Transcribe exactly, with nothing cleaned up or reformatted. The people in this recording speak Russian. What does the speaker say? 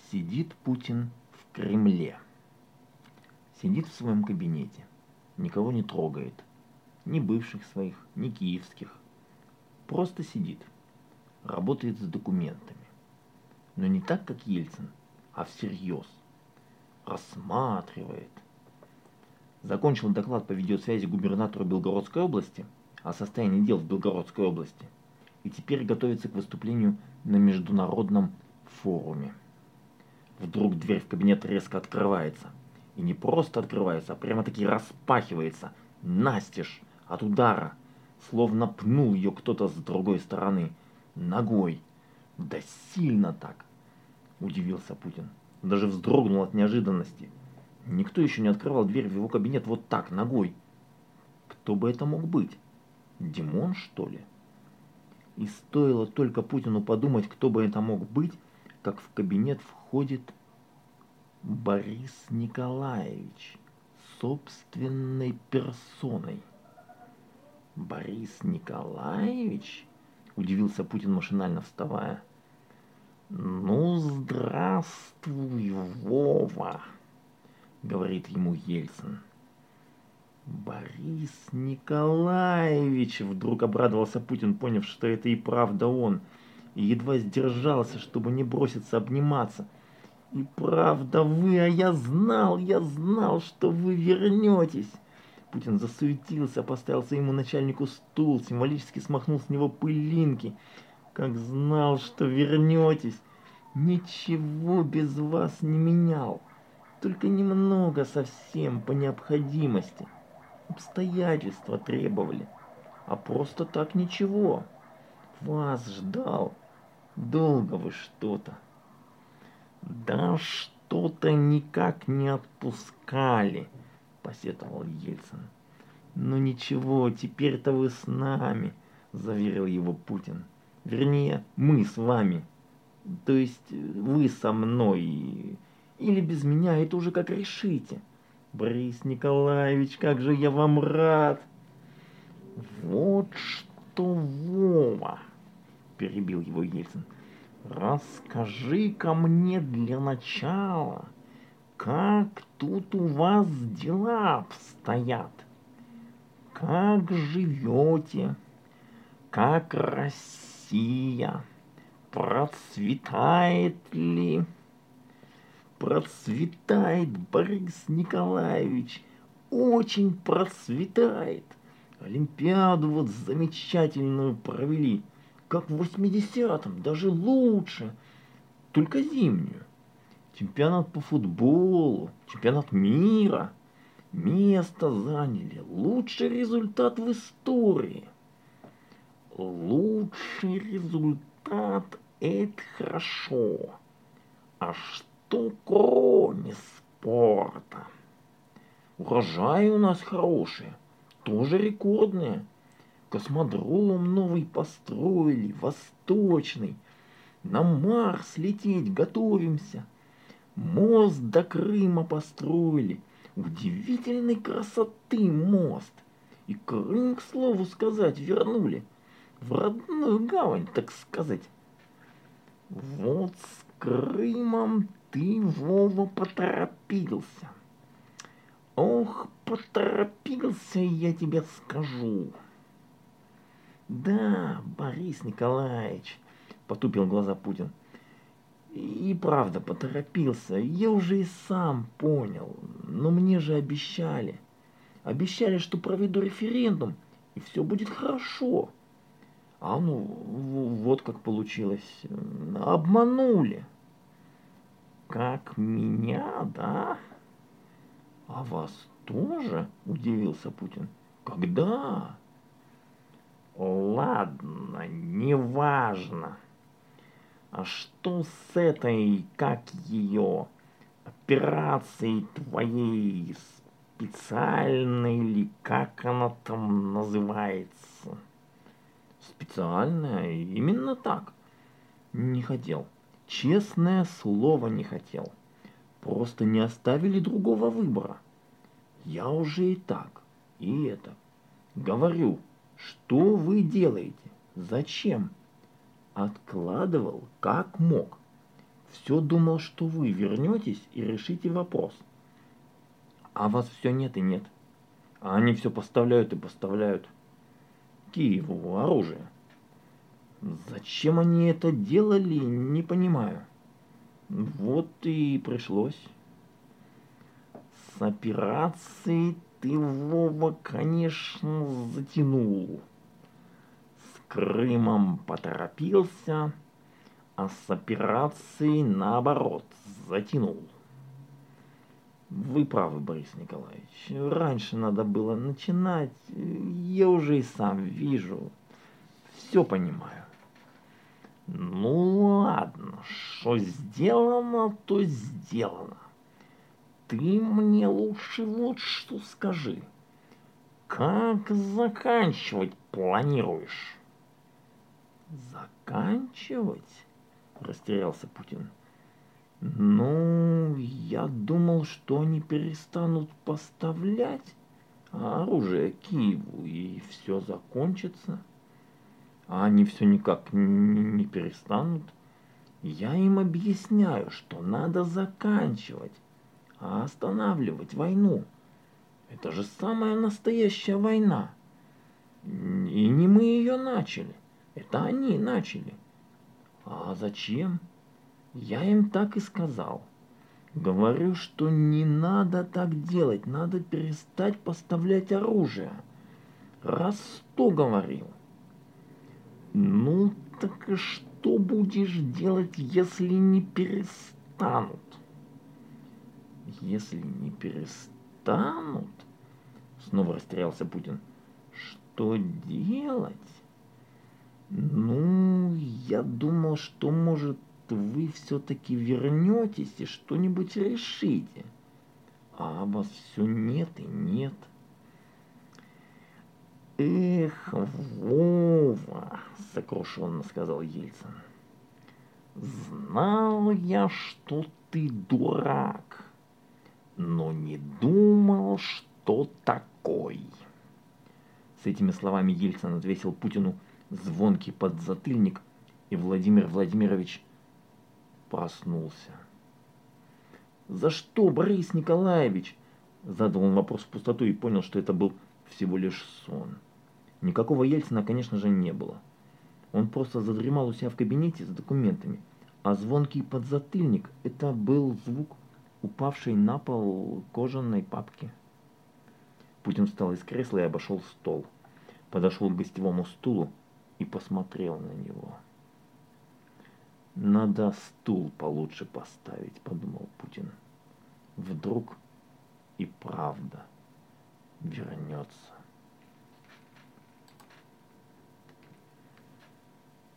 Сидит Путин в Кремле. Сидит в своем кабинете. Никого не трогает. Ни бывших своих, ни киевских. Просто сидит. Работает с документами. Но не так, как Ельцин, а всерьез. Рассматривает. Закончил доклад по видеосвязи губернатору Белгородской области о состоянии дел в Белгородской области. И теперь готовится к выступлению на международном форуме. Вдруг дверь в кабинет резко открывается. И не просто открывается, а прямо-таки распахивается. Настежь от удара. Словно пнул ее кто-то с другой стороны. Ногой. Да сильно так. Удивился Путин. Даже вздрогнул от неожиданности. Никто еще не открывал дверь в его кабинет вот так, ногой. Кто бы это мог быть? Димон, что ли? И стоило только Путину подумать, кто бы это мог быть, как в кабинет входит Борис Николаевич собственной персоной. Борис Николаевич? Удивился Путин, машинально вставая. Ну, здравствуй, Вова, говорит ему Ельцин. Борис Николаевич, вдруг обрадовался Путин, поняв, что это и правда он, и едва сдержался, чтобы не броситься обниматься. И правда вы, а я знал, я знал, что вы вернетесь. Путин засуетился, поставил своему начальнику стул, символически смахнул с него пылинки. Как знал, что вернетесь. Ничего без вас не менял. Только немного совсем по необходимости. Обстоятельства требовали. А просто так ничего. Вас ждал. Долго вы что-то. Да что-то никак не отпускали, посетовал Ельцин. Ну ничего, теперь-то вы с нами, заверил его Путин. Вернее, мы с вами. То есть вы со мной. Или без меня, это уже как решите. Борис Николаевич, как же я вам рад. Вот что, Вова, перебил его Ельцин. Расскажи-ка мне для начала, как тут у вас дела обстоят? Как живете? Как Россия? Процветает ли? Процветает, Борис Николаевич, очень процветает. Олимпиаду вот замечательную провели, как в восьмидесятом, даже лучше, только зимнюю. Чемпионат по футболу, чемпионат мира, место заняли, лучший результат в истории. Лучший результат – это хорошо. А что кроме спорта? Урожаи у нас хорошие, тоже рекордные. Космодром новый построили, восточный. На Марс лететь готовимся. Мост до Крыма построили. Удивительной красоты мост. И Крым, к слову сказать, вернули. В родную гавань, так сказать. Вот с Крымом ты, Вова, поторопился. Ох, поторопился, я тебе скажу. Да, Борис Николаевич, потупил глаза Путин. И правда, поторопился. Я уже и сам понял. Но мне же обещали. Обещали, что проведу референдум, и все будет хорошо. А ну, вот как получилось. Обманули. Как меня, да? А вас тоже? Удивился Путин. Когда? Ладно, неважно. А что с этой, как ее, операцией твоей специальной или как она там называется? Специальная? Именно так. Не хотел. Честное слово, не хотел. Просто не оставили другого выбора. Я уже и так, и это. Говорю, что вы делаете? Зачем? Откладывал как мог. Все думал, что вы вернетесь и решите вопрос. А вас все нет и нет. А они все поставляют и поставляют Киеву оружие. Зачем они это делали, не понимаю. Вот и пришлось. С операцией ты, Вова, конечно, затянул. С Крымом поторопился, а с операцией, наоборот, затянул. Вы правы, Борис Николаевич. Раньше надо было начинать. Я уже и сам вижу. Все понимаю. Ну ладно, что сделано, то сделано. Ты мне лучше вот что скажи. Как заканчивать планируешь? Заканчивать? Растерялся Путин. Ну, я думал, что они перестанут поставлять оружие Киеву, и все закончится. А они все никак не перестанут. Я им объясняю, что надо заканчивать, а останавливать войну. Это же самая настоящая война. И не мы ее начали. Это они начали. А зачем? Я им так и сказал. Говорю, что не надо так делать. Надо перестать поставлять оружие. Раз сто говорил. Ну так и что будешь делать, если не перестанут? Если не перестанут? Снова растерялся Путин. Что делать? Ну, я думал, что, может, вы все-таки вернетесь и что-нибудь решите. А вас все нет и нет. Эх, Вова, сокрушенно сказал Ельцин. Знал я, что ты дурак, но не думал, что такой. С этими словами Ельцин отвесил Путину звонкий подзатыльник, и Владимир Владимирович проснулся. «За что, Борис Николаевич?» Задал он вопрос в пустоту и понял, что это был всего лишь сон. Никакого Ельцина, конечно же, не было. Он просто задремал у себя в кабинете с документами, а звонкий подзатыльник – это был звук упавшей на пол кожаной папки. Путин встал из кресла и обошел стол. Подошел к гостевому стулу и посмотрел на него. «Надо стул получше поставить», – подумал Путин. «Вдруг и правда вернется».